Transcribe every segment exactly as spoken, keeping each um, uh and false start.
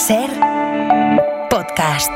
Ser podcast.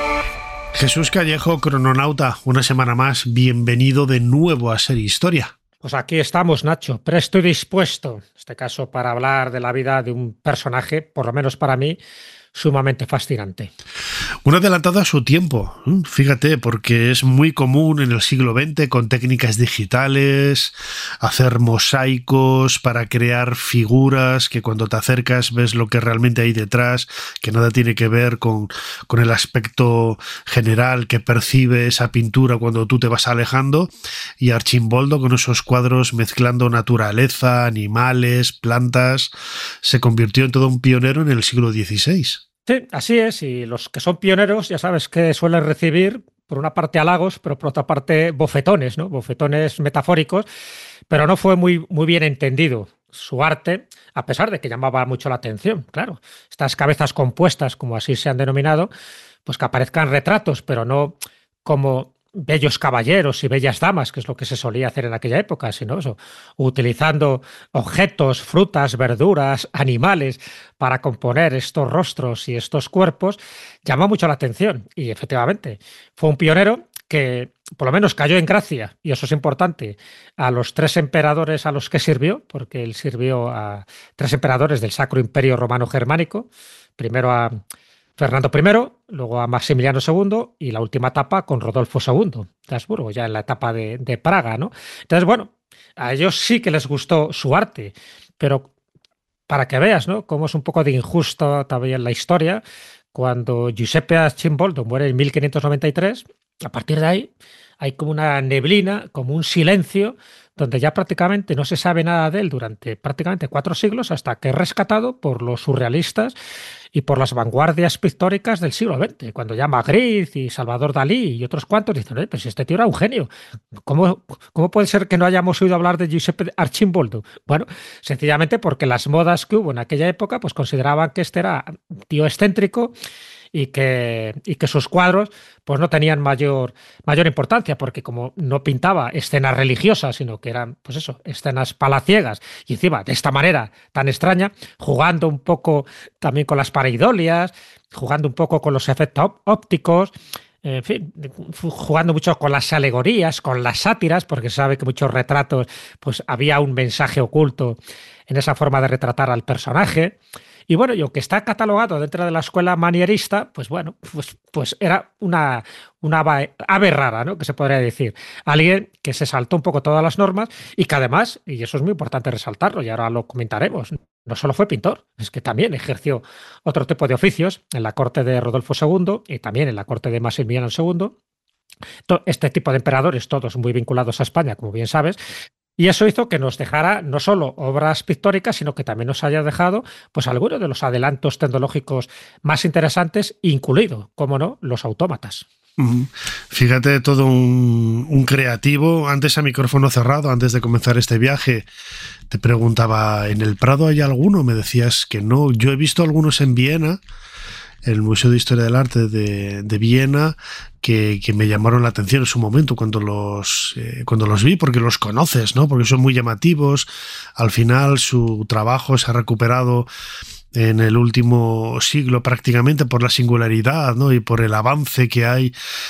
Jesús Callejo, crononauta, una semana más, bienvenido de nuevo a Ser Historia. Pues aquí estamos, Nacho, presto y dispuesto, en este caso para hablar de la vida de un personaje, por lo menos para mí, sumamente fascinante. Un adelantado a su tiempo, fíjate, porque es muy común en el siglo veinte con técnicas digitales, hacer mosaicos para crear figuras que cuando te acercas ves lo que realmente hay detrás, que nada tiene que ver con, con el aspecto general que percibe esa pintura cuando tú te vas alejando, y Arcimboldo con esos cuadros mezclando naturaleza, animales, plantas, se convirtió en todo un pionero en el siglo dieciséis. Sí, así es, y los que son pioneros ya sabes que suelen recibir por una parte halagos, pero por otra parte bofetones, ¿no? Bofetones metafóricos, pero no fue muy, muy bien entendido su arte, a pesar de que llamaba mucho la atención, claro. Estas cabezas compuestas, como así se han denominado, pues que aparezcan retratos, pero no como bellos caballeros y bellas damas, que es lo que se solía hacer en aquella época, sino eso, utilizando objetos, frutas, verduras, animales para componer estos rostros y estos cuerpos, llamó mucho la atención. Y efectivamente, fue un pionero que por lo menos cayó en gracia, y eso es importante, a los tres emperadores a los que sirvió, porque él sirvió a tres emperadores del Sacro Imperio Romano Germánico, primero a Fernando primero, luego a Maximiliano segundo y la última etapa con Rodolfo segundo de Habsburgo, ya en la etapa de, de Praga, ¿no? Entonces, bueno, a ellos sí que les gustó su arte, pero para que veas, ¿no?, cómo es un poco de injusto también la historia, cuando Giuseppe Arcimboldo muere en mil quinientos noventa y tres, a partir de ahí hay como una neblina, como un silencio, donde ya prácticamente no se sabe nada de él durante prácticamente cuatro siglos, hasta que es rescatado por los surrealistas y por las vanguardias pictóricas del siglo veinte, cuando ya Magritte y Salvador Dalí y otros cuantos dicen, oye, pues este tío era un genio, ¿cómo, cómo puede ser que no hayamos oído hablar de Giuseppe Arcimboldo? Bueno, sencillamente porque las modas que hubo en aquella época pues consideraban que este era un tío excéntrico y que, y que sus cuadros pues no tenían mayor, mayor importancia, porque como no pintaba escenas religiosas, sino que eran, pues eso, escenas palaciegas, y encima de esta manera tan extraña, jugando un poco también con las pareidolias, jugando un poco con los efectos ópticos, en fin, jugando mucho con las alegorías, con las sátiras, porque se sabe que muchos retratos pues había un mensaje oculto en esa forma de retratar al personaje. Y bueno, y aunque está catalogado dentro de la escuela manierista, pues bueno, pues, pues era una, una ave rara, ¿no?, que se podría decir. Alguien que se saltó un poco todas las normas y que además, y eso es muy importante resaltarlo, y ahora lo comentaremos, no solo fue pintor, es que también ejerció otro tipo de oficios en la corte de Rodolfo segundo y también en la corte de Maximiliano segundo. Este tipo de emperadores, todos muy vinculados a España, como bien sabes. Y eso hizo que nos dejara no solo obras pictóricas, sino que también nos haya dejado pues algunos de los adelantos tecnológicos más interesantes, incluido, como no, los autómatas. Fíjate, todo un, un creativo. Antes, a micrófono cerrado, antes de comenzar este viaje, te preguntaba, ¿en el Prado hay alguno? Me decías que no. Yo he visto algunos en Viena, el Museo de Historia del Arte de, de Viena, que, que me llamaron la atención en su momento cuando los, eh, cuando los vi, porque los conoces, ¿no? Porque son muy llamativos. Al final su trabajo se ha recuperado en el último siglo prácticamente por la singularidad, ¿no?, y por el avance que hay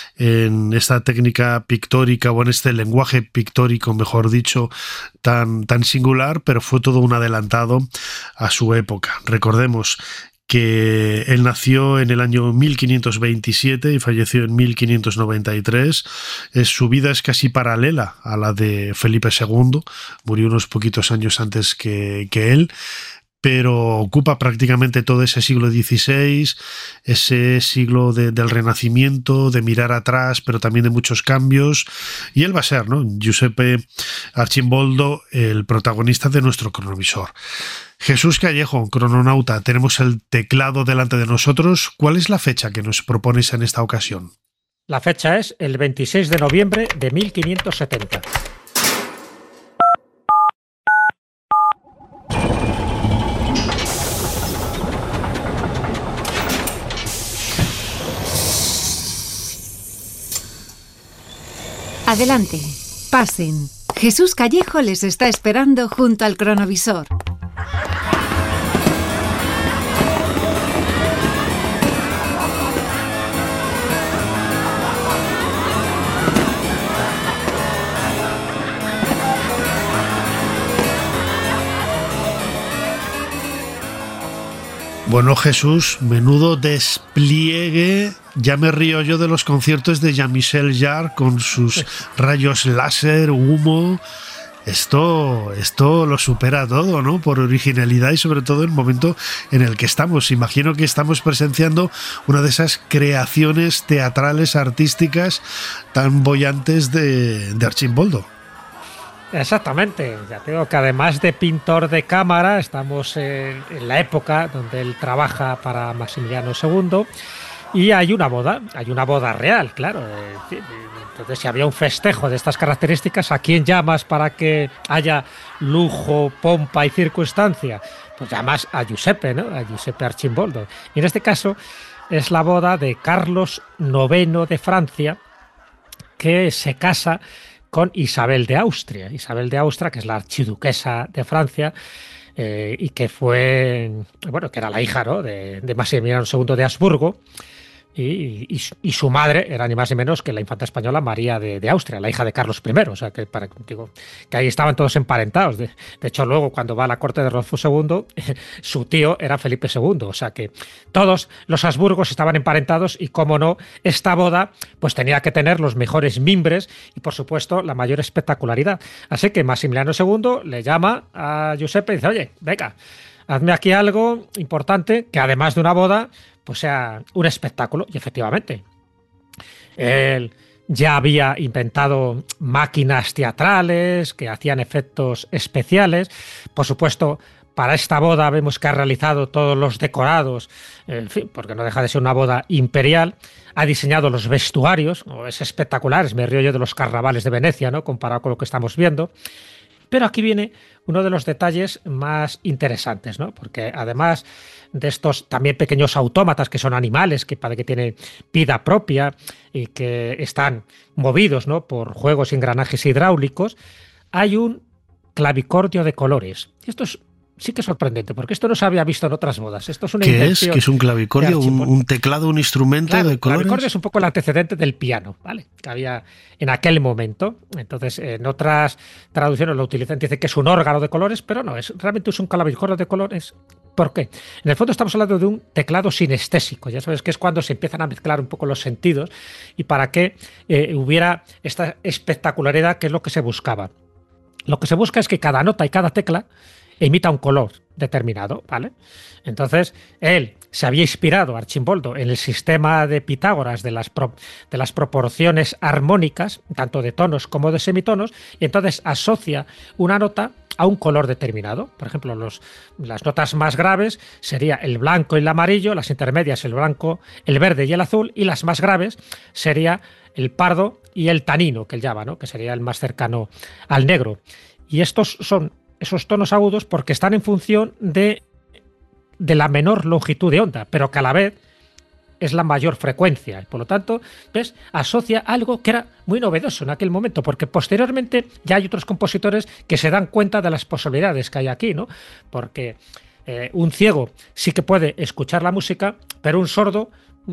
en esta técnica pictórica, o en este lenguaje pictórico, mejor dicho, tan, tan singular, pero fue todo un adelantado a su época. Recordemos que él nació en el año mil quinientos veintisiete y falleció en mil quinientos noventa y tres. Es, su vida es casi paralela a la de Felipe segundo, murió unos poquitos años antes que, que él, pero ocupa prácticamente todo ese siglo dieciséis, ese siglo de, del Renacimiento, de mirar atrás, pero también de muchos cambios, y él va a ser, ¿no?, Giuseppe Arcimboldo, el protagonista de nuestro cronovisor. Jesús Callejo, crononauta, tenemos el teclado delante de nosotros. ¿Cuál es la fecha que nos propones en esta ocasión? La fecha es el veintiséis de noviembre de mil quinientos setenta. Adelante, pasen. Jesús Callejo les está esperando junto al cronovisor. Bueno, Jesús, menudo despliegue. Ya me río yo de los conciertos de Jean-Michel Jarre con sus rayos láser, humo. Esto, esto lo supera todo, ¿no? Por originalidad y sobre todo el momento en el que estamos. Imagino que estamos presenciando una de esas creaciones teatrales, artísticas tan bollantes de, de Archimboldo. Exactamente, ya te digo que además de pintor de cámara, estamos en, en la época donde él trabaja para Maximiliano segundo y hay una boda, hay una boda real, claro. Entonces, si había un festejo de estas características, ¿a quién llamas para que haya lujo, pompa y circunstancia? Pues llamas a Giuseppe, ¿no? A Giuseppe Archimboldo. Y en este caso es la boda de Carlos noveno de Francia, que se casa con Isabel de Austria. Isabel de Austria, que es la archiduquesa de Francia, eh, y que fue, bueno, que era la hija, ¿no?, de, de Maximiliano segundo de Habsburgo. Y, y, y su madre era ni más ni menos que la infanta española María de, de Austria, la hija de Carlos primero. O sea, que, para, digo, que ahí estaban todos emparentados. De, de hecho, luego, cuando va a la corte de Rodolfo segundo, su tío era Felipe segundo. O sea, que todos los Habsburgos estaban emparentados y, cómo no, esta boda pues tenía que tener los mejores mimbres y, por supuesto, la mayor espectacularidad. Así que Maximiliano segundo le llama a Giuseppe y dice: oye, venga, hazme aquí algo importante que, además de una boda, pues sea un espectáculo. Y efectivamente, él ya había inventado máquinas teatrales que hacían efectos especiales. Por supuesto, para esta boda vemos que ha realizado todos los decorados, en fin, porque no deja de ser una boda imperial. Ha diseñado los vestuarios, ¿no? Es espectacular, me río yo de los carnavales de Venecia, ¿no?, comparado con lo que estamos viendo. Pero aquí viene uno de los detalles más interesantes, ¿no? Porque además de estos también pequeños autómatas que son animales, que parece que tienen vida propia y que están movidos, ¿no?, por juegos y engranajes hidráulicos, hay un clavicordio de colores. Esto es sí que es sorprendente, porque esto no se había visto en otras bodas. Esto es una ¿Qué es? ¿Qué es un clavicordio? ¿Un, un teclado, un instrumento claro, de colores? El clavicordio es un poco el antecedente del piano, ¿vale?, que había en aquel momento. Entonces, en otras traducciones lo utilizan, dicen que es un órgano de colores, pero no, es realmente es un clavicordio de colores. ¿Por qué? En el fondo estamos hablando de un teclado sinestésico. Ya sabes que es cuando se empiezan a mezclar un poco los sentidos y para que eh, hubiera esta espectacularidad, que es lo que se buscaba. Lo que se busca es que cada nota y cada tecla emita un color determinado, ¿vale? Entonces, él se había inspirado, Archimboldo, en el sistema de Pitágoras de las, pro, de las proporciones armónicas, tanto de tonos como de semitonos, y entonces asocia una nota a un color determinado. Por ejemplo, los, las notas más graves sería el blanco y el amarillo, las intermedias el blanco, el verde y el azul, y las más graves sería el pardo y el tanino, que él llama, ¿no?, que sería el más cercano al negro. Y estos son esos tonos agudos porque están en función de, de la menor longitud de onda, pero que a la vez es la mayor frecuencia. Por lo tanto, ¿ves?, asocia algo que era muy novedoso en aquel momento, porque posteriormente ya hay otros compositores que se dan cuenta de las posibilidades que hay aquí, ¿no? Porque eh, un ciego sí que puede escuchar la música, pero un sordo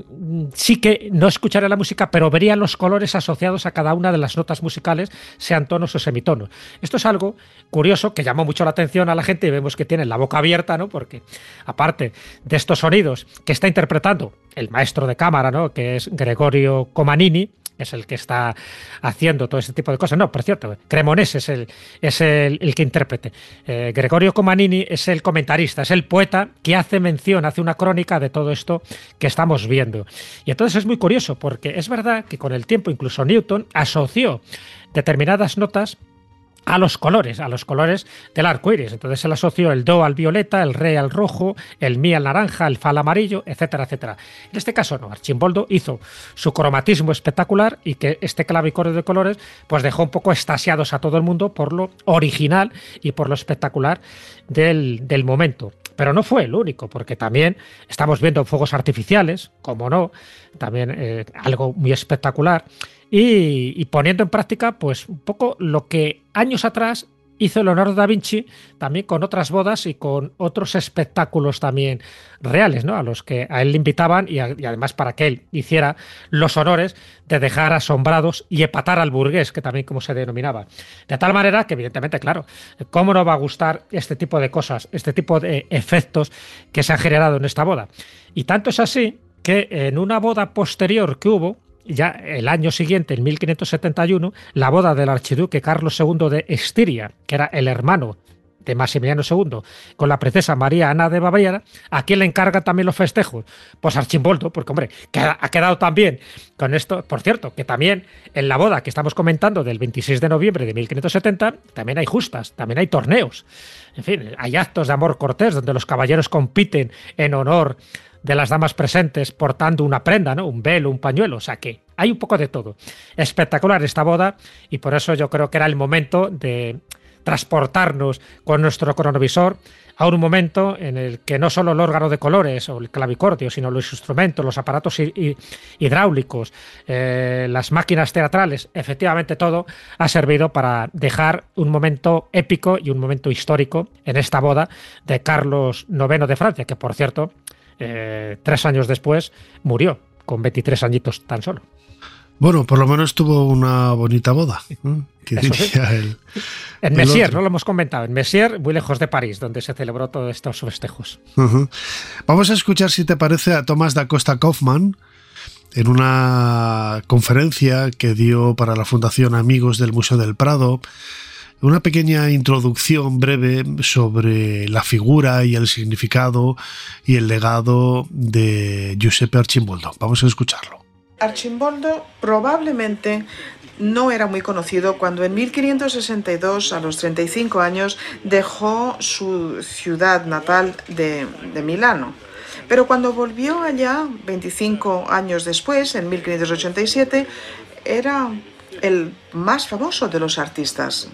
sí que no escucharía la música, pero vería los colores asociados a cada una de las notas musicales, sean tonos o semitonos. Esto es algo curioso que llamó mucho la atención a la gente y vemos que tienen la boca abierta, ¿no?, porque aparte de estos sonidos que está interpretando el maestro de cámara, ¿no?, que es Gregorio Comanini, es el que está haciendo todo este tipo de cosas. No, por cierto, Cremonese es el, es el, el que interprete. Eh, Gregorio Comanini es el comentarista, es el poeta que hace mención, hace una crónica de todo esto que estamos viendo. Y entonces es muy curioso, porque es verdad que con el tiempo incluso Newton asoció determinadas notas a los colores, a los colores del arco iris. Entonces él asoció el do al violeta, el re al rojo, el mi al naranja, el fa al amarillo, etcétera, etcétera. En este caso no, Archimboldo hizo su cromatismo espectacular y que este clavicordio de colores pues dejó un poco extasiados a todo el mundo por lo original y por lo espectacular del, del momento. Pero no fue el único, porque también estamos viendo fuegos artificiales, como no, también eh, algo muy espectacular. Y, y poniendo en práctica, pues un poco lo que años atrás hizo Leonardo da Vinci también con otras bodas y con otros espectáculos también reales, ¿no? A los que a él le invitaban y, a, y además para que él hiciera los honores de dejar asombrados y epatar al burgués, que también como se denominaba. De tal manera que evidentemente, claro, ¿cómo no va a gustar este tipo de cosas, este tipo de efectos que se han generado en esta boda? Y tanto es así que en una boda posterior que hubo, ya el año siguiente, en mil quinientos setenta y uno, la boda del archiduque Carlos segundo de Estiria, que era el hermano de Maximiliano segundo, con la princesa María Ana de Baviera, ¿a quién le encarga también los festejos? Pues Archimboldo, porque hombre, ha quedado también con esto, por cierto, que también en la boda que estamos comentando del veintiséis de noviembre de mil quinientos setenta, también hay justas, también hay torneos, en fin, hay actos de amor cortés donde los caballeros compiten en honor de las damas presentes portando una prenda, ¿no? Un velo, un pañuelo, o sea que hay un poco de todo. Espectacular esta boda y por eso yo creo que era el momento de transportarnos con nuestro cronovisor a un momento en el que no solo el órgano de colores o el clavicordio, sino los instrumentos, los aparatos hidráulicos, eh, las máquinas teatrales, efectivamente todo ha servido para dejar un momento épico y un momento histórico en esta boda de Carlos noveno de Francia, que por cierto, Eh, tres años después murió, con veintitrés añitos tan solo. Bueno, por lo menos tuvo una bonita boda, ¿no? Que diría sí. el, en el Messier, otro. no lo hemos comentado, en Messier, muy lejos de París, donde se celebró todos estos festejos. Uh-huh. Vamos a escuchar, si te parece, a Tomás da Costa Kaufmann en una conferencia que dio para la Fundación Amigos del Museo del Prado. Una pequeña introducción breve sobre la figura y el significado y el legado de Giuseppe Arcimboldo. Vamos a escucharlo. Arcimboldo probablemente no era muy conocido cuando en mil quinientos sesenta y dos, a los treinta y cinco años, dejó su ciudad natal de, de Milano. Pero cuando volvió allá, veinticinco años después, en mil quinientos ochenta y siete, era el más famoso de los artistas.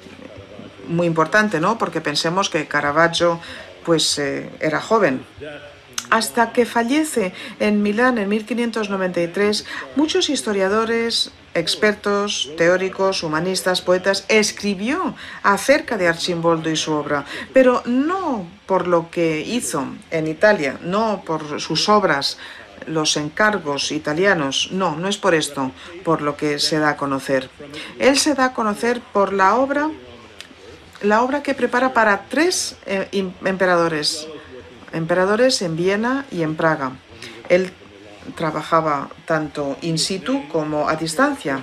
Muy importante, ¿no? Porque pensemos que Caravaggio pues, eh, era joven. Hasta que fallece en Milán en mil quinientos noventa y tres, muchos historiadores, expertos, teóricos, humanistas, poetas, escribió acerca de Arcimboldo y su obra, pero no por lo que hizo en Italia, no por sus obras, los encargos italianos, no, no es por esto por lo que se da a conocer. Él se da a conocer por la obra La obra que prepara para tres eh, emperadores, emperadores en Viena y en Praga. Él trabajaba tanto in situ como a distancia.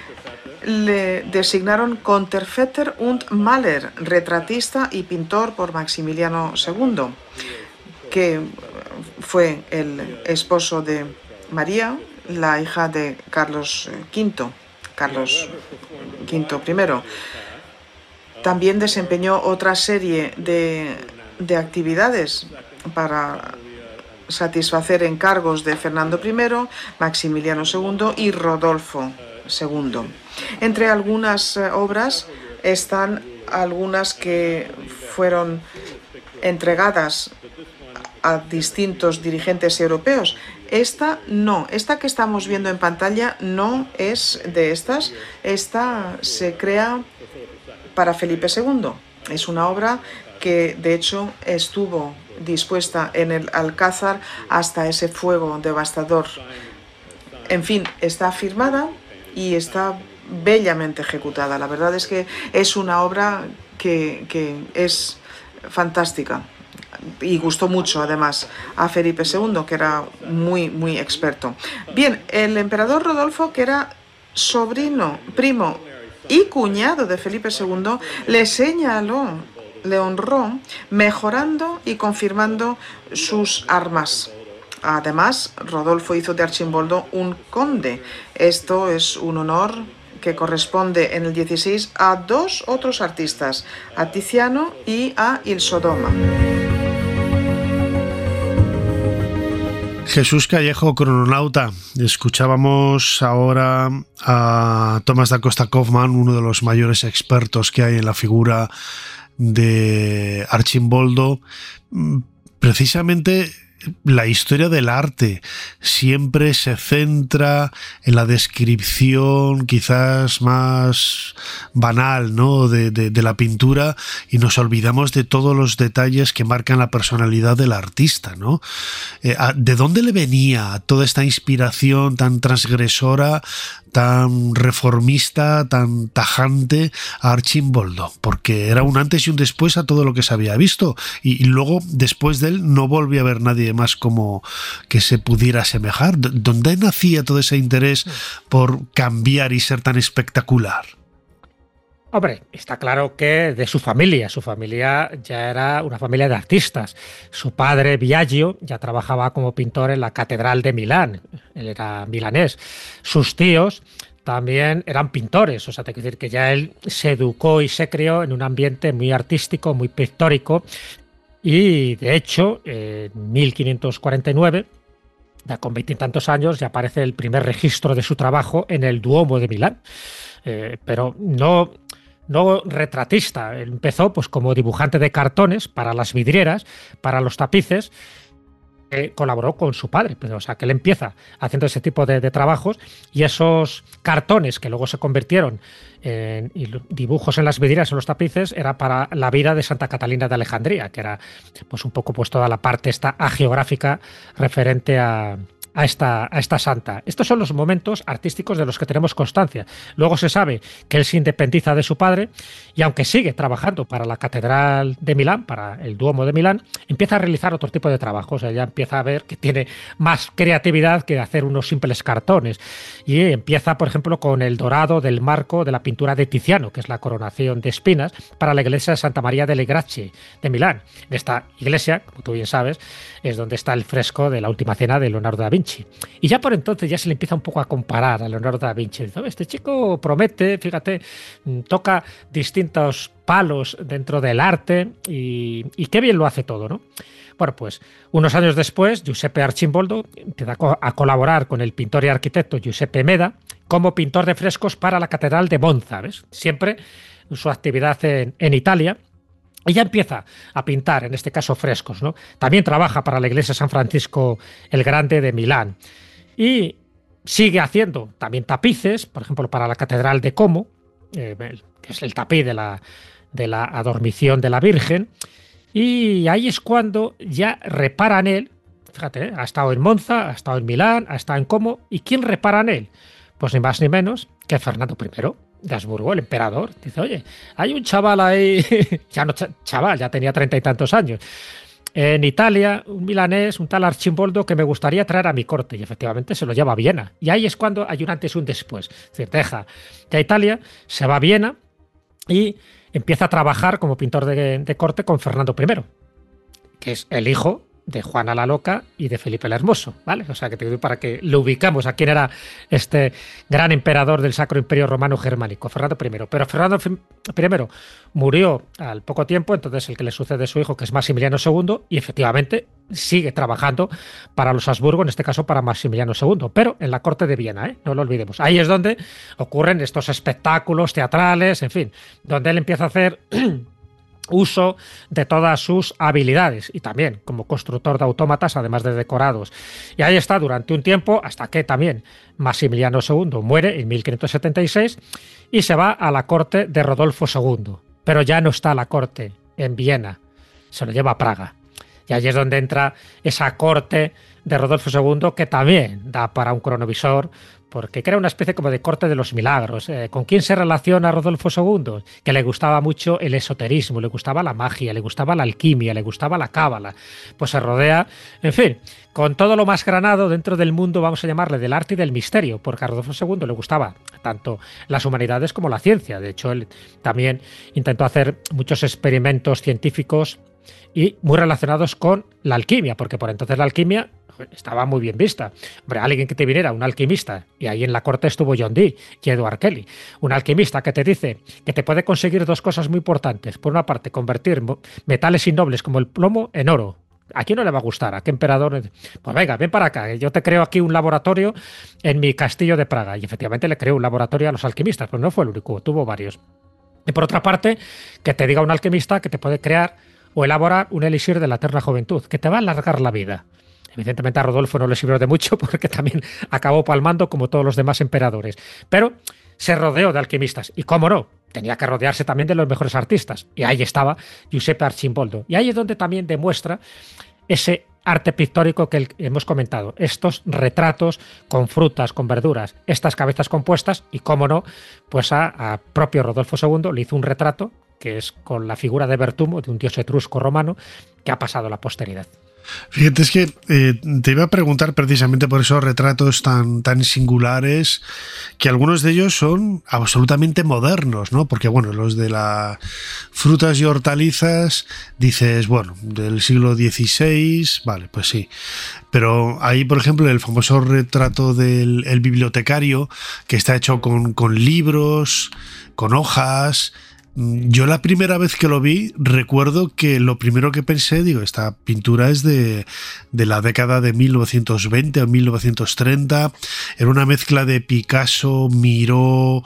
Le designaron Konterfetter und Maler, retratista y pintor por Maximiliano segundo, que fue el esposo de María, la hija de Carlos quinto, Carlos quinto primero. También desempeñó otra serie de, de actividades para satisfacer encargos de Fernando primero, Maximiliano segundo y Rodolfo segundo. Entre algunas obras están algunas que fueron entregadas a distintos dirigentes europeos. Esta no, esta que estamos viendo en pantalla no es de estas. Esta se crea para Felipe segundo. Es una obra que de hecho estuvo dispuesta en el Alcázar hasta ese fuego devastador. En fin, está firmada y está bellamente ejecutada. La verdad es que es una obra que, que es fantástica y gustó mucho además a Felipe segundo, que era muy, muy experto. Bien, el emperador Rodolfo, que era sobrino, primo y cuñado de Felipe segundo, le señaló, le honró, mejorando y confirmando sus armas. Además, Rodolfo hizo de Arcimboldo un conde. Esto es un honor que corresponde en el dieciséis a dos otros artistas, a Tiziano y a Il Sodoma. Jesús Callejo, crononauta. Escuchábamos ahora a Tomás da Costa Kaufmann, uno de los mayores expertos que hay en la figura de Arcimboldo. Precisamente la historia del arte siempre se centra en la descripción quizás más banal, ¿no? de, de, de la pintura, y nos olvidamos de todos los detalles que marcan la personalidad del artista, ¿no? Eh, ¿De dónde le venía toda esta inspiración tan transgresora, tan reformista, tan tajante a Arcimboldo? Porque era un antes y un después a todo lo que se había visto, y, y luego después de él no volvió a haber nadie más como que se pudiera asemejar. ¿Dónde nacía todo ese interés por cambiar y ser tan espectacular? Hombre, está claro que de su familia, su familia ya era una familia de artistas. Su padre, Biagio, ya trabajaba como pintor en la Catedral de Milán, él era milanés. Sus tíos también eran pintores, o sea, te quiero decir que ya él se educó y se crió en un ambiente muy artístico, muy pictórico, y de hecho, en mil quinientos cuarenta y nueve, ya con veintitantos años, ya aparece el primer registro de su trabajo en el Duomo de Milán, eh, pero no... no retratista. Él empezó pues como dibujante de cartones para las vidrieras, para los tapices. Eh, colaboró con su padre, pero, o sea, que él empieza haciendo ese tipo de, de trabajos, y esos cartones que luego se convirtieron en dibujos en las vidrieras, en los tapices, era para la vida de Santa Catalina de Alejandría, que era pues un poco pues toda la parte esta agiográfica referente a A esta, a esta santa. Estos son los momentos artísticos de los que tenemos constancia. Luego se sabe que él se independiza de su padre, y aunque sigue trabajando para la Catedral de Milán, para el Duomo de Milán, empieza a realizar otro tipo de trabajos. Ella empieza a ver que tiene más creatividad que hacer unos simples cartones, y empieza, por ejemplo, con el dorado del marco de la pintura de Tiziano, que es la coronación de espinas, para la iglesia de Santa María delle Grazie de Milán. En esta iglesia, como tú bien sabes, es donde está el fresco de la Última Cena de Leonardo da Vinci. Y ya por entonces ya se le empieza un poco a comparar a Leonardo da Vinci. Dice, este chico promete, fíjate, toca distintos palos dentro del arte, y, y qué bien lo hace todo, ¿no? Bueno, pues unos años después, Giuseppe Arcimboldo empieza a colaborar con el pintor y arquitecto Giuseppe Meda como pintor de frescos para la Catedral de Monza, ¿ves? Siempre su actividad en, en Italia. Y ya empieza a pintar, en este caso, frescos, ¿no? También trabaja para la iglesia San Francisco el Grande de Milán. Y sigue haciendo también tapices, por ejemplo, para la Catedral de Como, eh, que es el tapiz de la, de la adormición de la Virgen. Y ahí es cuando ya repara en él. Fíjate, ¿eh? Ha estado en Monza, ha estado en Milán, ha estado en Como. ¿Y quién repara en él? Pues ni más ni menos que Fernando primero de Habsburgo, el emperador. Dice, oye, hay un chaval ahí, ya no chaval, ya tenía treinta y tantos años, en Italia, un milanés, un tal Arcimboldo, que me gustaría traer a mi corte. Y efectivamente se lo lleva a Viena. Y ahí es cuando hay un antes y un después. Es decir, deja de Italia, se va a Viena y empieza a trabajar como pintor de, de corte con Fernando primero, que es el hijo de Juana la Loca y de Felipe el Hermoso, ¿vale? O sea, que te digo para que lo ubicamos a quién era este gran emperador del Sacro Imperio Romano Germánico, Fernando primero. Pero Fernando primero murió al poco tiempo, entonces el que le sucede es su hijo, que es Maximiliano segundo, y efectivamente sigue trabajando para los Habsburgo, en este caso para Maximiliano segundo, pero en la corte de Viena, ¿eh? No lo olvidemos. Ahí es donde ocurren estos espectáculos teatrales, en fin, donde él empieza a hacer uso de todas sus habilidades, y también como constructor de autómatas, además de decorados. Y ahí está durante un tiempo, hasta que también Maximiliano segundo muere en mil quinientos setenta y seis y se va a la corte de Rodolfo segundo. Pero ya no está la corte en Viena, se lo lleva a Praga. Y ahí es donde entra esa corte de Rodolfo segundo, que también da para un cronovisor, porque crea una especie como de corte de los milagros. Eh, ¿Con quién se relaciona Rodolfo segundo? Que le gustaba mucho el esoterismo, le gustaba la magia, le gustaba la alquimia, le gustaba la cábala. Pues se rodea, en fin, con todo lo más granado dentro del mundo, vamos a llamarle, del arte y del misterio, porque a Rodolfo segundo le gustaba tanto las humanidades como la ciencia. De hecho, él también intentó hacer muchos experimentos científicos y muy relacionados con la alquimia, porque por entonces la alquimia estaba muy bien vista. Hombre, alguien que te viniera, un alquimista, y ahí en la corte estuvo John Dee y Edward Kelly, un alquimista que te dice que te puede conseguir dos cosas muy importantes. Por una parte, convertir metales innobles como el plomo en oro. ¿A quién no le va a gustar? ¿A qué emperador? Pues venga, ven para acá, yo te creo aquí un laboratorio en mi castillo de Praga. Y efectivamente le creó un laboratorio a los alquimistas, pero no fue el único, tuvo varios. Y por otra parte, que te diga un alquimista que te puede crear o elaborar un elixir de la eterna juventud, que te va a alargar la vida. Evidentemente a Rodolfo no le sirvió de mucho porque también acabó palmando como todos los demás emperadores. Pero se rodeó de alquimistas. Y cómo no, tenía que rodearse también de los mejores artistas. Y ahí estaba Giuseppe Arcimboldo. Y ahí es donde también demuestra ese arte pictórico que hemos comentado. Estos retratos con frutas, con verduras, estas cabezas compuestas. Y cómo no, pues a, a propio Rodolfo segundo le hizo un retrato que es con la figura de Bertumo, de un dios etrusco romano, que ha pasado a la posteridad. Fíjate, es que eh, te iba a preguntar precisamente por esos retratos tan, tan singulares, que algunos de ellos son absolutamente modernos, ¿no? Porque, bueno, los de las frutas y hortalizas, dices, bueno, del siglo dieciséis, vale, pues sí. Pero ahí, por ejemplo, el famoso retrato del el bibliotecario, que está hecho con, con libros, con hojas. Yo la primera vez que lo vi, recuerdo que lo primero que pensé, digo, esta pintura es de, de la década de mil novecientos veinte o mil novecientos treinta, era una mezcla de Picasso, Miró,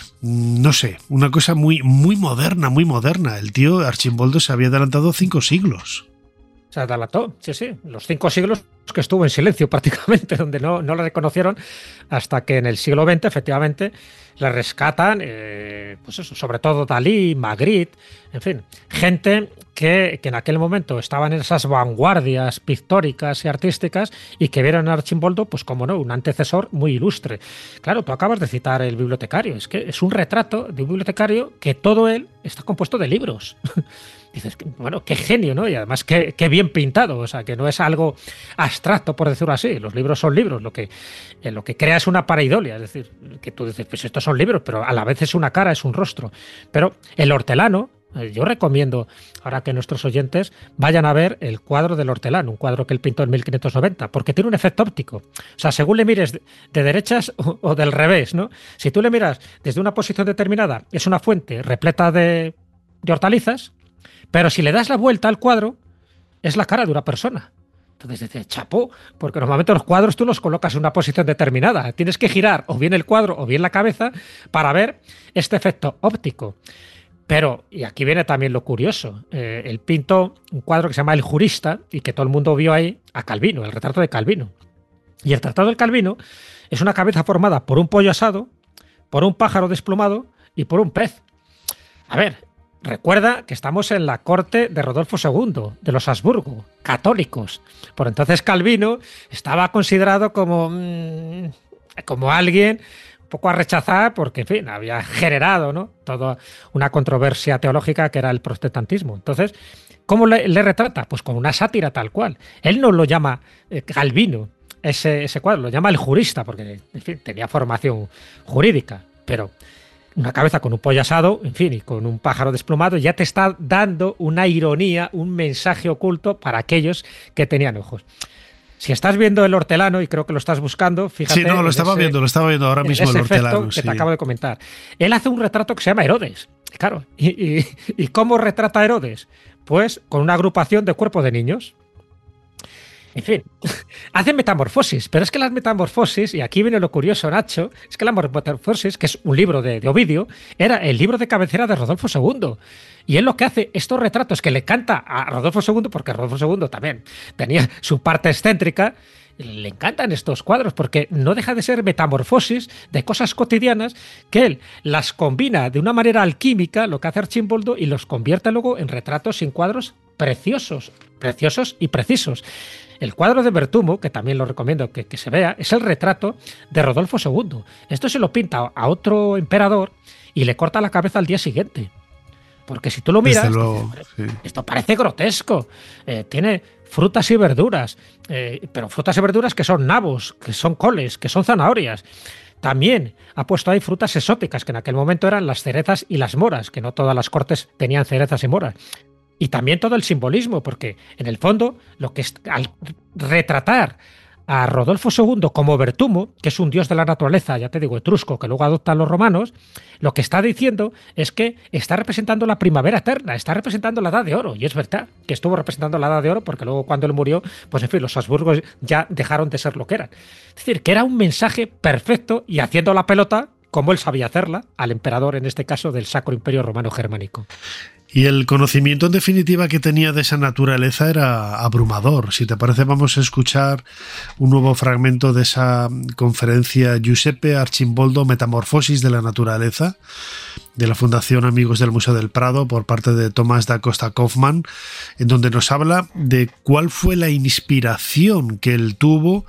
no sé, una cosa muy, muy moderna, muy moderna. El tío Arcimboldo se había adelantado cinco siglos. Se adelantó, sí, sí, los cinco siglos que estuvo en silencio prácticamente, donde no, no le reconocieron, hasta que en el siglo veinte, efectivamente, le rescatan, eh, pues eso, sobre todo Dalí, Magritte, en fin, gente que, que en aquel momento estaban en esas vanguardias pictóricas y artísticas y que vieron a Arcimboldo, pues como no, un antecesor muy ilustre. Claro, tú acabas de citar el bibliotecario, es que es un retrato de un bibliotecario que todo él está compuesto de libros. Dices, bueno, qué genio, ¿no? Y además qué, qué bien pintado, o sea, que no es algo abstracto, por decirlo así. Los libros son libros, lo que, eh, lo que crea es una pareidolia, es decir, que tú dices, pues estos son libros, pero a la vez es una cara, es un rostro. Pero el hortelano, eh, yo recomiendo, ahora que nuestros oyentes vayan a ver el cuadro del hortelano, un cuadro que él pintó en mil quinientos noventa, porque tiene un efecto óptico. O sea, según le mires de, de derechas o, o del revés, ¿no? Si tú le miras desde una posición determinada, es una fuente repleta de, de hortalizas. Pero si le das la vuelta al cuadro, es la cara de una persona. Entonces dices, chapó, porque normalmente los cuadros tú los colocas en una posición determinada. Tienes que girar o bien el cuadro o bien la cabeza para ver este efecto óptico. Pero, y aquí viene también lo curioso, eh, él pintó un cuadro que se llama El Jurista y que todo el mundo vio ahí a Calvino, el retrato de Calvino. Y el retrato del Calvino es una cabeza formada por un pollo asado, por un pájaro desplumado y por un pez. A ver, recuerda que estamos en la corte de Rodolfo segundo, de los Habsburgo, católicos. Por entonces Calvino estaba considerado como, mmm, como alguien un poco a rechazar porque, en fin, había generado, ¿no?, toda una controversia teológica que era el protestantismo. Entonces, ¿cómo le, le retrata? Pues con una sátira tal cual. Él no lo llama eh, Calvino, ese, ese cuadro, lo llama El Jurista porque, en fin, tenía formación jurídica, pero una cabeza con un pollo asado, en fin, y con un pájaro desplumado, ya te está dando una ironía, un mensaje oculto para aquellos que tenían ojos. Si estás viendo El Hortelano, y creo que lo estás buscando, fíjate... Sí, no, lo estaba ese, viendo, lo estaba viendo ahora mismo El Hortelano. Que sí. te acabo de comentar. Él hace un retrato que se llama Herodes. Claro, ¿y, y, y cómo retrata a Herodes? Pues con una agrupación de cuerpos de niños. En fin, hacen metamorfosis, pero es que las metamorfosis, y aquí viene lo curioso, Nacho, es que la metamorfosis, que es un libro de, de Ovidio, era el libro de cabecera de Rodolfo segundo. Y él lo que hace, estos retratos que le canta a Rodolfo segundo, porque Rodolfo segundo también tenía su parte excéntrica, le encantan estos cuadros, porque no deja de ser metamorfosis de cosas cotidianas que él las combina de una manera alquímica, lo que hace Arcimboldo, y los convierte luego en retratos sin cuadros preciosos, preciosos y precisos. El cuadro de Bertumo, que también lo recomiendo que, que se vea, es el retrato de Rodolfo segundo. Esto se lo pinta a otro emperador y le corta la cabeza al día siguiente. Porque si tú lo miras, luego, dices, sí. Esto parece grotesco. Eh, tiene frutas y verduras, eh, pero frutas y verduras que son nabos, que son coles, que son zanahorias. También ha puesto ahí frutas exóticas, que en aquel momento eran las cerezas y las moras, que no todas las cortes tenían cerezas y moras. Y también todo el simbolismo, porque en el fondo, lo que es, al retratar a Rodolfo segundo como Bertumo, que es un dios de la naturaleza, ya te digo, etrusco, que luego adoptan los romanos, lo que está diciendo es que está representando la primavera eterna, está representando la Edad de Oro, y es verdad que estuvo representando la Edad de Oro, porque luego cuando él murió, pues en fin, los Habsburgos ya dejaron de ser lo que eran. Es decir, que era un mensaje perfecto y haciendo la pelota como él sabía hacerla, al emperador, en este caso, del Sacro Imperio Romano Germánico. Y el conocimiento en definitiva que tenía de esa naturaleza era abrumador. Si te parece, vamos a escuchar un nuevo fragmento de esa conferencia Giuseppe Arcimboldo, Metamorfosis de la Naturaleza, de la Fundación Amigos del Museo del Prado, por parte de Tomás da Costa Kaufmann, en donde nos habla de cuál fue la inspiración que él tuvo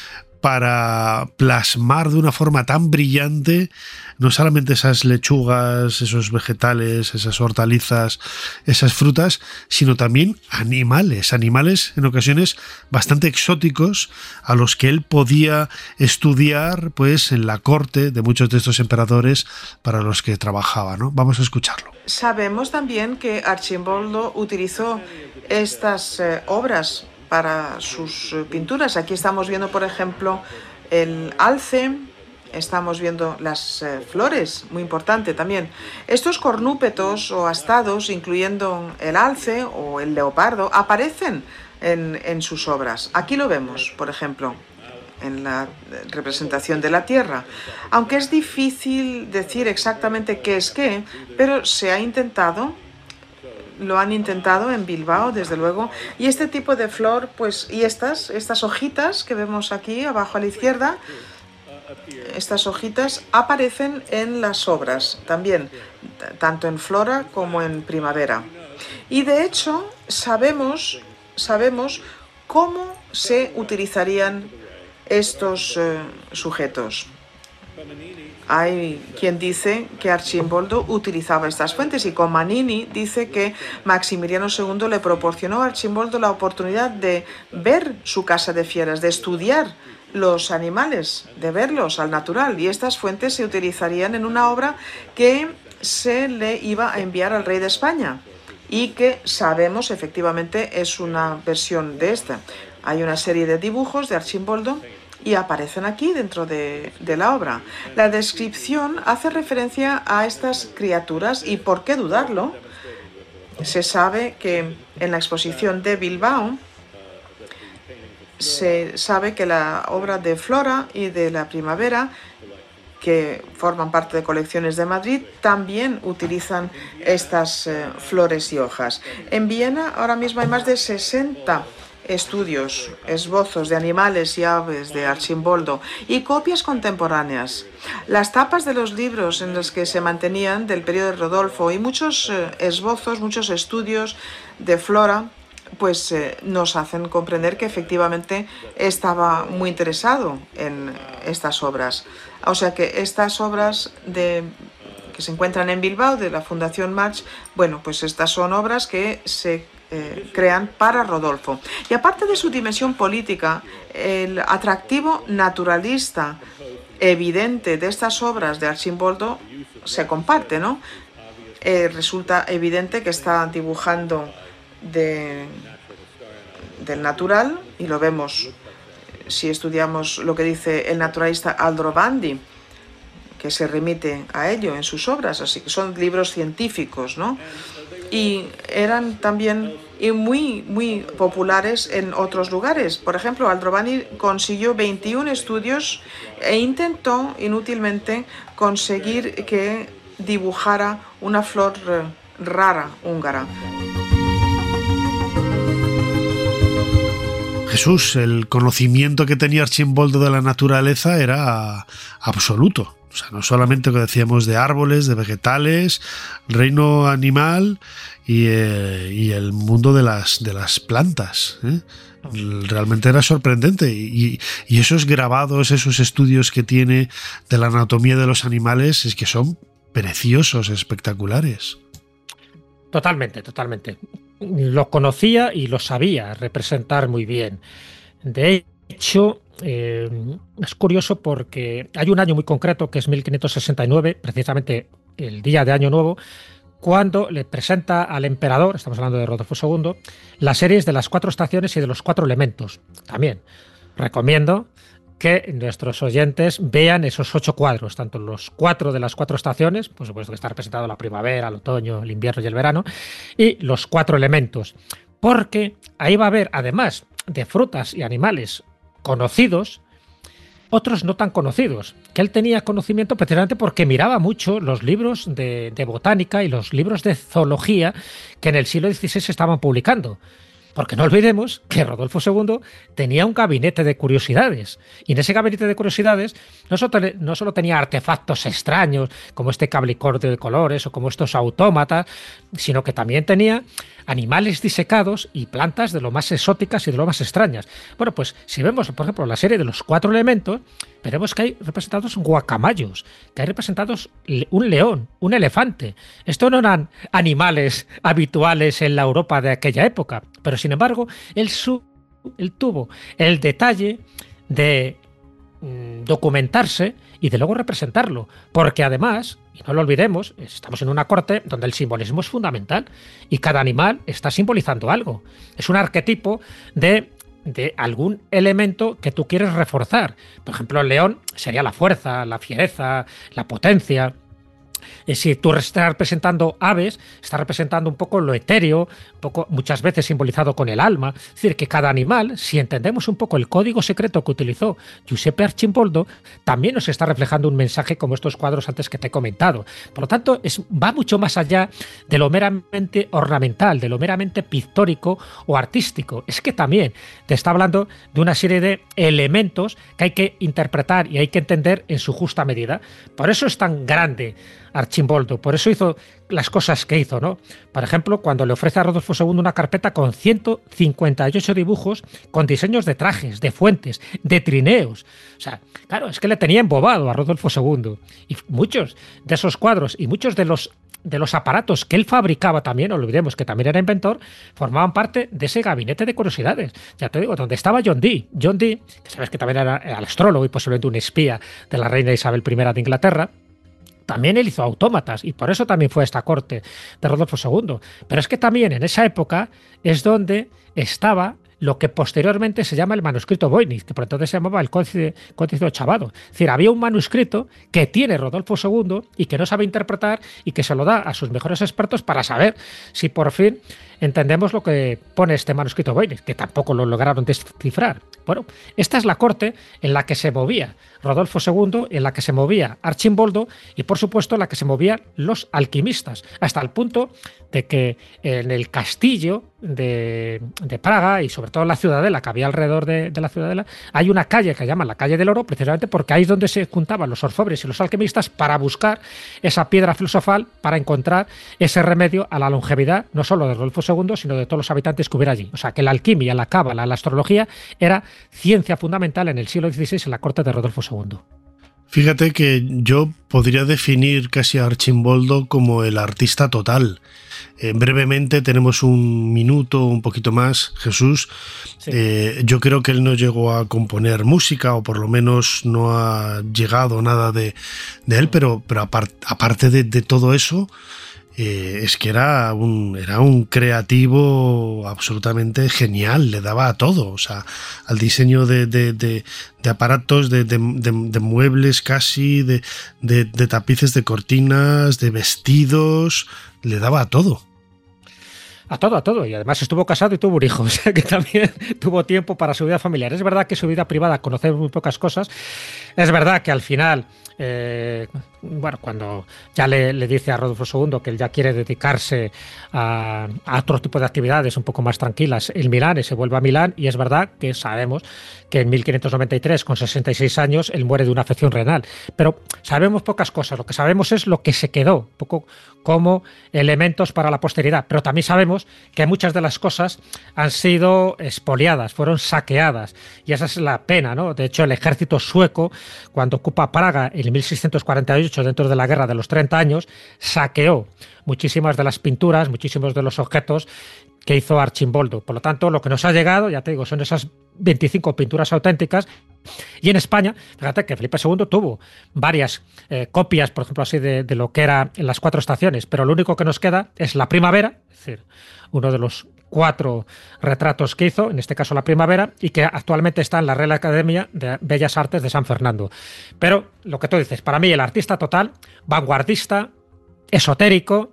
para plasmar de una forma tan brillante no solamente esas lechugas, esos vegetales, esas hortalizas, esas frutas, sino también animales, animales en ocasiones bastante exóticos a los que él podía estudiar pues en la corte de muchos de estos emperadores para los que trabajaba, ¿no? Vamos a escucharlo. Sabemos también que Arcimboldo utilizó estas eh, obras para sus eh, pinturas. Aquí estamos viendo, por ejemplo, el alce, estamos viendo las eh, flores, muy importante también. Estos cornúpetos o astados, incluyendo el alce o el leopardo, aparecen en, en sus obras. Aquí lo vemos, por ejemplo, en la representación de la tierra. Aunque es difícil decir exactamente qué es qué, pero se ha intentado. Lo han intentado en Bilbao, desde luego, y este tipo de flor, pues, y estas, estas hojitas que vemos aquí abajo a la izquierda, estas hojitas aparecen en las obras también, tanto en flora como en primavera. Y de hecho sabemos, sabemos cómo se utilizarían estos eh, sujetos. Hay quien dice que Arcimboldo utilizaba estas fuentes y Comanini dice que Maximiliano segundo le proporcionó a Arcimboldo la oportunidad de ver su casa de fieras, de estudiar los animales, de verlos al natural, y estas fuentes se utilizarían en una obra que se le iba a enviar al rey de España y que sabemos efectivamente es una versión de esta. Hay una serie de dibujos de Arcimboldo y aparecen aquí dentro de, de la obra. La descripción hace referencia a estas criaturas y, ¿por qué dudarlo? Se sabe que en la exposición de Bilbao se sabe que la obra de Flora y de la Primavera, que forman parte de colecciones de Madrid, también utilizan estas eh, flores y hojas. En Viena ahora mismo hay más de sesenta estudios, esbozos de animales y aves de Arcimboldo y copias contemporáneas. Las tapas de los libros en los que se mantenían del periodo de Rodolfo y muchos eh, esbozos, muchos estudios de flora, pues eh, nos hacen comprender que efectivamente estaba muy interesado en estas obras. O sea que estas obras de, que se encuentran en Bilbao, de la Fundación March, bueno, pues estas son obras que se Eh, crean para Rodolfo. Y aparte de su dimensión política, el atractivo naturalista evidente de estas obras de Arcimboldo se comparte, ¿no? Eh, resulta evidente que está dibujando de, del natural, y lo vemos si estudiamos lo que dice el naturalista Aldrovandi, que se remite a ello en sus obras, así que son libros científicos, ¿no? Y eran también y muy, muy populares en otros lugares. Por ejemplo, Aldrovandi consiguió veintiún estudios e intentó inútilmente conseguir que dibujara una flor rara húngara. Jesús, el conocimiento que tenía Arcimboldo de la naturaleza era absoluto. O sea, no solamente lo que decíamos de árboles, de vegetales, reino animal y, eh, y el mundo de las, de las plantas, ¿eh? Realmente era sorprendente. Y, y esos grabados, esos estudios que tiene de la anatomía de los animales, es que son preciosos, espectaculares. Totalmente, totalmente. Lo conocía y lo sabía representar muy bien. De hecho, eh, es curioso porque hay un año muy concreto que es mil quinientos sesenta y nueve, precisamente el día de Año Nuevo, cuando le presenta al emperador, estamos hablando de Rodolfo segundo, las series de las cuatro estaciones y de los cuatro elementos. También recomiendo que nuestros oyentes vean esos ocho cuadros, tanto los cuatro de las cuatro estaciones, por supuesto que está representado la primavera, el otoño, el invierno y el verano, y los cuatro elementos, porque ahí va a haber, además de frutas y animales conocidos, otros no tan conocidos, que él tenía conocimiento precisamente porque miraba mucho los libros de, de botánica y los libros de zoología que en el siglo dieciséis se estaban publicando. Porque no olvidemos que Rodolfo segundo tenía un gabinete de curiosidades. Y en ese gabinete de curiosidades no solo, no solo tenía artefactos extraños, como este cablicordio de colores o como estos autómatas, sino que también tenía animales disecados y plantas de lo más exóticas y de lo más extrañas. Bueno, pues si vemos, por ejemplo, la serie de los cuatro elementos, veremos que hay representados guacamayos, que hay representados un león, un elefante. Estos no eran animales habituales en la Europa de aquella época, pero sin embargo, él, su, él tuvo el detalle de mmm, documentarse y de luego representarlo, porque además, y no lo olvidemos, estamos en una corte donde el simbolismo es fundamental y cada animal está simbolizando algo. Es un arquetipo de, de algún elemento que tú quieres reforzar. Por ejemplo, el león sería la fuerza, la fiereza, la potencia. Si tú estás representando aves, estás representando un poco lo etéreo, un poco, muchas veces simbolizado con el alma. Es decir, que cada animal, si entendemos un poco el código secreto que utilizó Giuseppe Arcimboldo, también nos está reflejando un mensaje como estos cuadros antes que te he comentado. Por lo tanto, es, va mucho más allá de lo meramente ornamental, de lo meramente pictórico o artístico. Es que también te está hablando de una serie de elementos que hay que interpretar y hay que entender en su justa medida. Por eso es tan grande Arcimboldo, por eso hizo las cosas que hizo, ¿no? Por ejemplo, cuando le ofrece a Rodolfo segundo una carpeta con ciento cincuenta y ocho dibujos con diseños de trajes, de fuentes, de trineos. O sea, claro, es que le tenía embobado a Rodolfo segundo. Y muchos de esos cuadros y muchos de los de los aparatos que él fabricaba también, no olvidemos que también era inventor, formaban parte de ese gabinete de curiosidades. Ya te digo, donde estaba John Dee. John Dee, que sabes que también era el astrólogo y posiblemente un espía de la reina Isabel primera de Inglaterra, también él hizo autómatas y por eso también fue a esta corte de Rodolfo segundo. Pero es que también en esa época es donde estaba lo que posteriormente se llama el manuscrito Voynich, que por entonces se llamaba el Códice, Códice Chavado. Es decir, había un manuscrito que tiene Rodolfo segundo y que no sabe interpretar y que se lo da a sus mejores expertos para saber si por fin entendemos lo que pone este manuscrito Voynich, que tampoco lo lograron descifrar. Bueno, esta es la corte en la que se movía Rodolfo segundo, en la que se movía Arcimboldo y, por supuesto, en la que se movían los alquimistas, hasta el punto de que en el castillo de, de Praga y sobre todo en la ciudadela que había alrededor de, de la ciudadela, hay una calle que llaman la calle del oro, precisamente porque ahí es donde se juntaban los orfebres y los alquimistas para buscar esa piedra filosofal, para encontrar ese remedio a la longevidad, no solo de Rodolfo segundo, sino de todos los habitantes que hubiera allí. O sea, que la alquimia, la cábala, la astrología era ciencia fundamental en el siglo dieciséis en la corte de Rodolfo segundo. Fíjate que yo podría definir casi a Arcimboldo como el artista total. Eh, brevemente, tenemos un minuto, un poquito más, Jesús. Sí. Eh, yo creo que él no llegó a componer música, o por lo menos no ha llegado nada de, de él, pero, pero apart, aparte de, de todo eso, Eh, es que era un, era un creativo absolutamente genial, le daba a todo, o sea, al diseño de, de, de, de aparatos, de, de, de, de muebles casi, de, de, de tapices de cortinas, de vestidos, le daba a todo. A todo, a todo. Y además estuvo casado y tuvo un hijo, o sea que también tuvo tiempo para su vida familiar. Es verdad que su vida privada conocemos muy pocas cosas. Es verdad que al final, eh, bueno, cuando ya le, le dice a Rodolfo segundo que él ya quiere dedicarse a, a otro tipo de actividades un poco más tranquilas en Milán, y se vuelve a Milán, y es verdad que sabemos que en mil quinientos noventa y tres, con sesenta y seis años, él muere de una afección renal. Pero sabemos pocas cosas. Lo que sabemos es lo que se quedó, un poco como elementos para la posteridad. Pero también sabemos que muchas de las cosas han sido expoliadas, fueron saqueadas, y esa es la pena, ¿no? De hecho, el ejército sueco, cuando ocupa Praga en mil seiscientos cuarenta y ocho, dentro de la guerra de los treinta años, saqueó muchísimas de las pinturas, muchísimos de los objetos que hizo Arcimboldo. Por lo tanto, lo que nos ha llegado, ya te digo, son esas veinticinco pinturas auténticas. Y en España, fíjate que Felipe segundo tuvo varias eh, copias, por ejemplo, así de, de lo que era en las cuatro estaciones, pero lo único que nos queda es la primavera, es decir, uno de los cuatro retratos que hizo, en este caso la primavera, y que actualmente está en la Real Academia de Bellas Artes de San Fernando. Pero lo que tú dices, para mí el artista total, vanguardista, esotérico,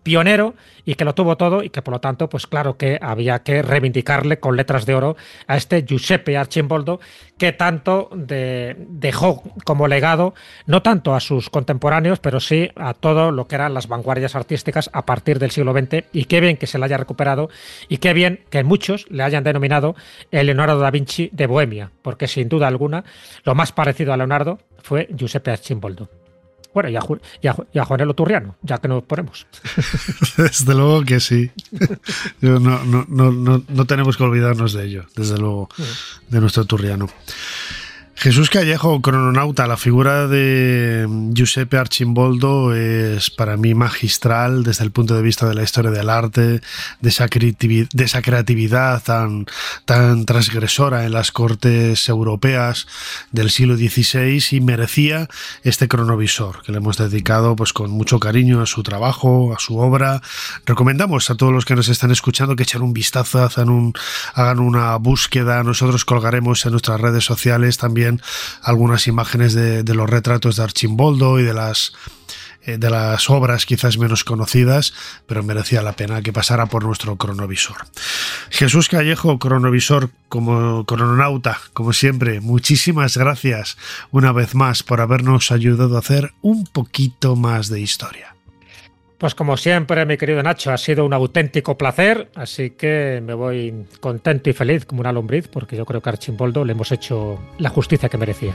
pionero y que lo tuvo todo y que por lo tanto, pues claro que había que reivindicarle con letras de oro a este Giuseppe Arcimboldo, que tanto de, dejó como legado, no tanto a sus contemporáneos, pero sí a todo lo que eran las vanguardias artísticas a partir del siglo veinte, y qué bien que se le haya recuperado y qué bien que muchos le hayan denominado el Leonardo da Vinci de Bohemia, porque sin duda alguna lo más parecido a Leonardo fue Giuseppe Arcimboldo. Bueno, y a, Ju- y, a, y a Juanelo Turriano, ya que nos ponemos. Desde luego que sí. No, no, no, no, no tenemos que olvidarnos de ello, desde luego, de nuestro Turriano. Jesús Callejo, crononauta, la figura de Giuseppe Arcimboldo es para mí magistral desde el punto de vista de la historia del arte, de esa creatividad, de esa creatividad tan, tan transgresora en las cortes europeas del siglo dieciséis, y merecía este cronovisor que le hemos dedicado pues con mucho cariño a su trabajo, a su obra. Recomendamos a todos los que nos están escuchando que echen un vistazo, hagan, un, hagan una búsqueda. Nosotros colgaremos en nuestras redes sociales también algunas imágenes de, de los retratos de Arcimboldo y de las eh, de las obras quizás menos conocidas, pero merecía la pena que pasara por nuestro cronovisor. Jesús Callejo, cronovisor, como crononauta, como siempre, muchísimas gracias una vez más por habernos ayudado a hacer un poquito más de historia. Pues como siempre, mi querido Nacho, ha sido un auténtico placer, así que me voy contento y feliz como una lombriz, porque yo creo que a Arcimboldo le hemos hecho la justicia que merecía.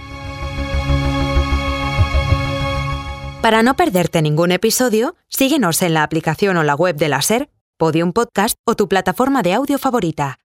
Para no perderte ningún episodio, síguenos en la aplicación o la web de la SER, Podium Podcast o tu plataforma de audio favorita.